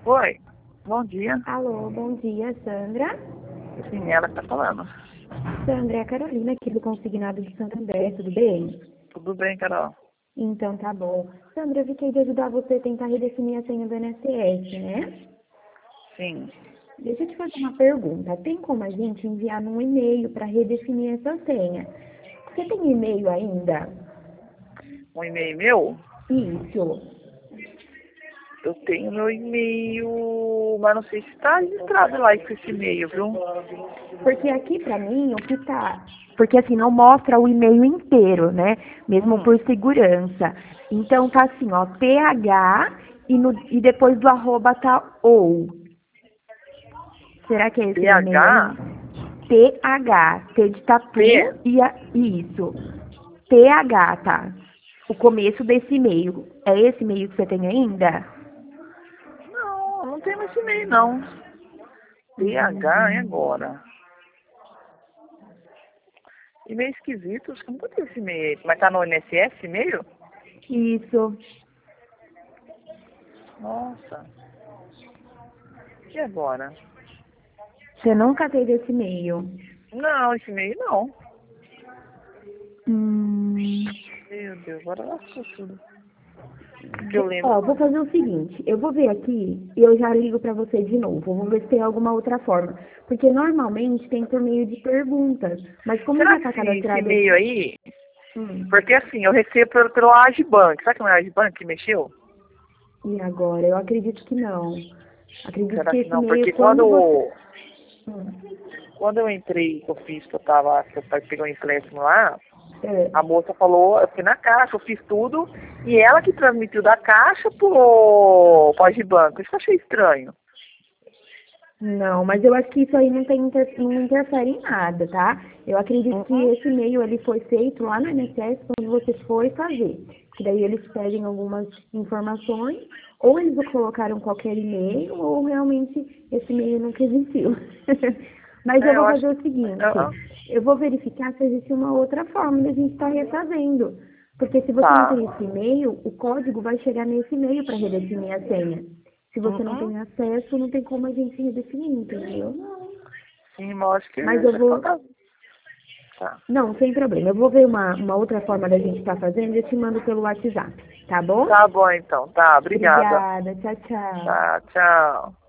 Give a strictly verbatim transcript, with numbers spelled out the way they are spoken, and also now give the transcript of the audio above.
Oi, bom dia. Alô, bom dia, Sandra. Sim, ela que tá falando. Sandra, é a Carolina aqui do Consignado de Santo André, tudo bem? Tudo bem, Carol? Então tá bom. Sandra, eu fiquei de ajudar você a tentar redefinir a senha do I N S S, né? Sim. Deixa eu te fazer uma pergunta. Tem como a gente enviar num e-mail para redefinir essa senha? Você tem e-mail ainda? Um e-mail meu? Isso. Eu tenho meu e-mail, mas não sei se está registrado lá com esse e-mail, viu? Porque aqui pra mim o que tá. Porque assim, não mostra o e-mail inteiro, né? Mesmo Hum, por segurança. Então tá assim, ó, T H e, no, e depois do arroba tá ou. Será que é esse o e-mail aí? PH? T H, T de P? tatu e a, isso. T H, tá? O começo desse e-mail. É esse e-mail que você tem ainda? Não, não tem esse e-mail, não. PH é Hum, agora. E-mail esquisito, acho que nunca tem esse e-mail aí. Mas tá no I N S S e-mail? isso. Nossa. E agora? Você nunca teve esse e-mail? Não, esse e-mail não. Hum. Meu Deus, agora lascou tudo. Que eu lembro. Ó, vou fazer o seguinte, eu vou ver aqui e eu já ligo pra você de novo. Vamos ver se tem alguma outra forma. Porque normalmente tem por meio de perguntas. Mas como Será já que tá esse, esse cadastrado e-mail esse... aí? Hum, Porque assim, eu recebo pelo, pelo Agibank. Sabe que não é o Agibank que mexeu? e agora? Eu acredito que não. Acredito Será que que esse não? e-mail, Porque quando você... quando, Hum, quando eu entrei, que eu fiz, que eu tava, que eu peguei um empréstimo lá, é. a moça falou, eu fui na caixa, eu fiz tudo, e ela que transmitiu da caixa pro, pro Agibank. Isso que eu achei estranho. Não, mas eu acho que isso aí não, tem inter... não interfere em nada, tá? Eu acredito que Uhum. esse e-mail ele foi feito lá no I N S S quando você foi fazer. Que daí eles pedem algumas informações, ou eles colocaram qualquer e-mail, ou realmente esse e-mail nunca existiu. Mas eu É, eu vou acho fazer que. o seguinte, ah, eu vou verificar se existe uma outra forma de a gente estar refazendo. Porque se você não tá. tem esse e-mail, o código vai chegar nesse e-mail para redefinir a senha. Se você não Uhum. tem acesso, não tem como a gente redefinir, entendeu? Sim, mas eu acho que Mas é eu questão vou. da. Tá. Não, sem problema. Eu vou ver uma, uma outra forma da gente estar fazendo e eu te mando pelo WhatsApp, tá bom? Tá bom então, tá, obrigada. Obrigada. Tchau, tchau. Tá, tchau.